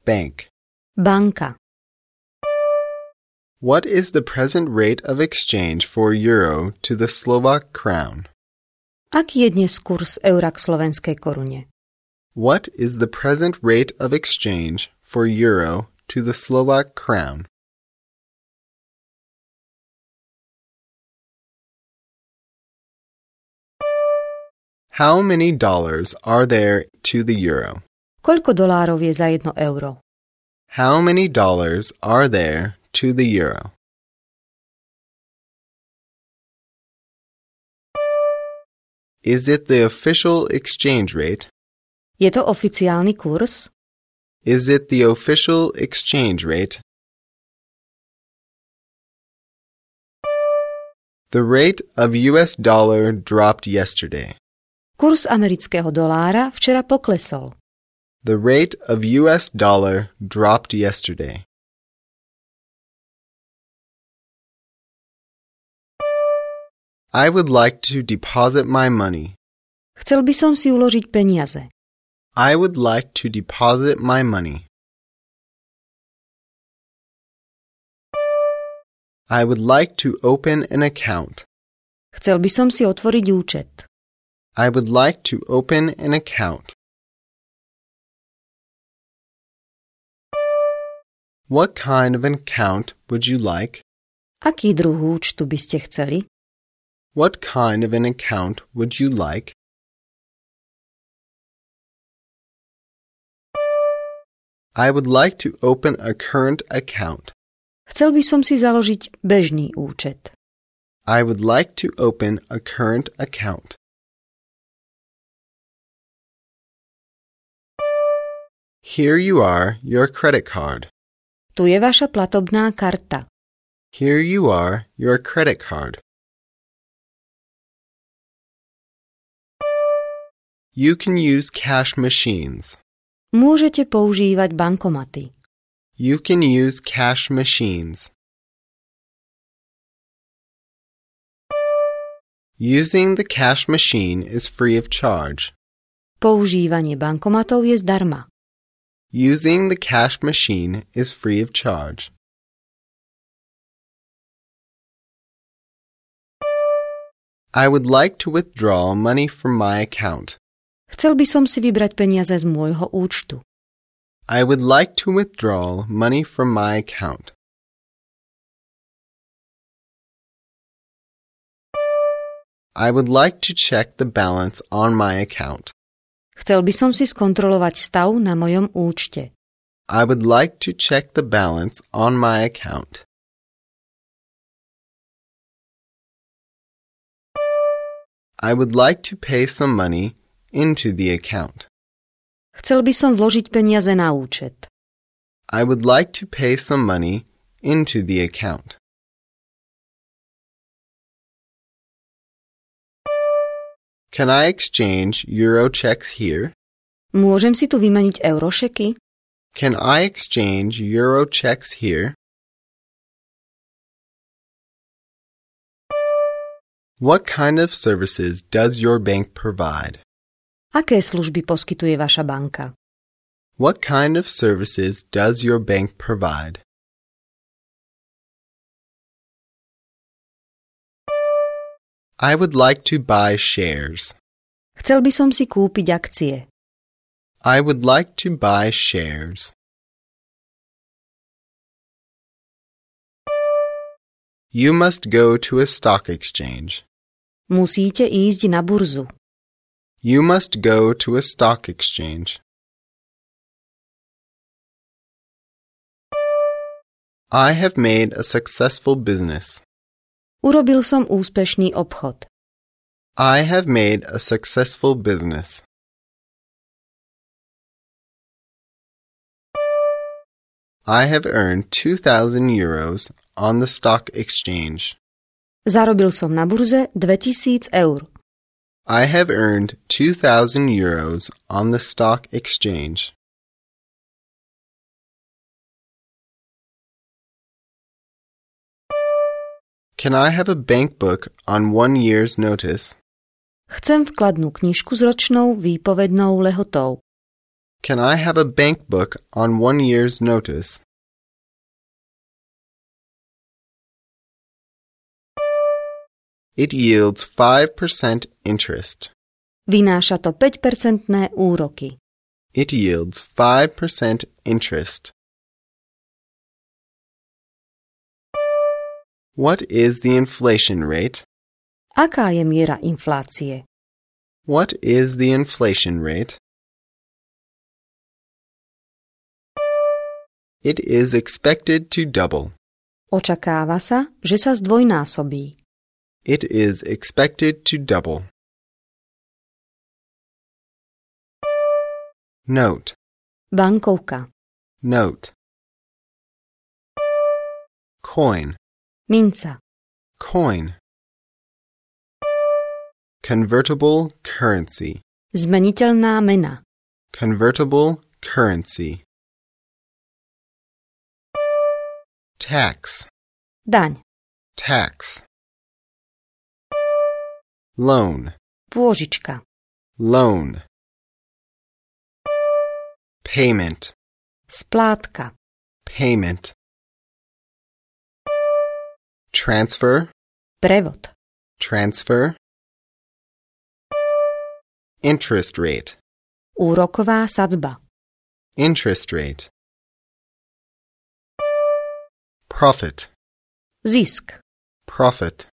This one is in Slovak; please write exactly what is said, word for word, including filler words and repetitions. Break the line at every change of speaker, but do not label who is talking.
Bank.
Banka.
What is the present rate of exchange for euro to the Slovak crown?
Aký je dnes kurz eura k slovenskej korune?
What is the present rate of exchange for euro to the Slovak crown? How many dollars are there to the euro?
Koľko dolárov je za jedno euro?
How many dollars are there to the euro? Is it the official exchange rate?
Je to oficiálny kurz?
Is it the official exchange rate? The rate of U S dollar dropped yesterday.
Kurz amerického dolára včera poklesol.
The rate of U S dollar dropped yesterday. I would like to deposit my money.
Chcel by som si uložiť peniaze.
I would like to deposit my money. I would like to open an account.
Chcel by som si otvoriť účet.
I would like to open an account. What kind of an account would you like?
Aký druh účtu by ste chceli?
What kind of an account would you like? I would like to open a current account.
Chcel by som si založiť bežný účet.
I would like to open a current account. Here you are, your credit card.
Tu je vaša platobná karta.
Here you are, your credit card. You can use cash machines.
Môžete používať bankomaty.
You can use cash machines. Using the cash machine is free of charge.
Používanie bankomatov je zdarma.
Using the cash machine is free of charge. I would like to withdraw money from my account.
Chcel by som si vybrať peniaze z môjho účtu.
I would like to withdraw money from my account. I would like to check the balance on my account.
Chcel by som si skontrolovať stav na mojom účte.
I would like to check the balance on my account. I would like to pay some money into the account.
Chcel by som vložiť peniaze na účet.
I would like to pay some money into the account. Can I exchange euro checks here?
Môžem si tu vymeniť eurošeky?
Can I exchange euro checks here? What kind of services does your bank provide?
Aké služby poskytuje vaša banka?
What kind of services does your bank provide? I would like to buy shares.
Chcel by som si kúpiť akcie.
I would like to buy shares. You must go to a stock exchange.
Musíte ísť na burzu.
You must go to a stock exchange. I have made a successful business.
Urobil som úspešný obchod.
I have made a successful business. I have earned two thousand euros on the stock exchange.
Zarobil som na burze dvetisíc eur.
I have earned two thousand euros on the stock exchange. Can I have a bank book on one year's notice?
Chcem vkladnú knižku s ročnou výpovednou lehotou.
Can I have a bank book on one year's notice? It yields five percent interest.
Vynáša to päť percentné úroky.
It yields five percent interest. What is the inflation rate?
Aká je miera inflácie?
What is the inflation rate? It is expected to double.
Očakáva sa, že sa zdvojnásobí.
It is expected to double. Note.
Bankovka.
Note. Coin.
Minca.
Coin. Convertible currency.
Zmeniteľná mena.
Convertible currency. Tax.
Daň.
Tax. Loan.
Pôžička.
Loan. Payment.
Splátka.
Payment. Transfer.
Prevod.
Transfer. Interest rate.
Úroková sadzba.
Interest rate. Profit.
Zisk.
Profit.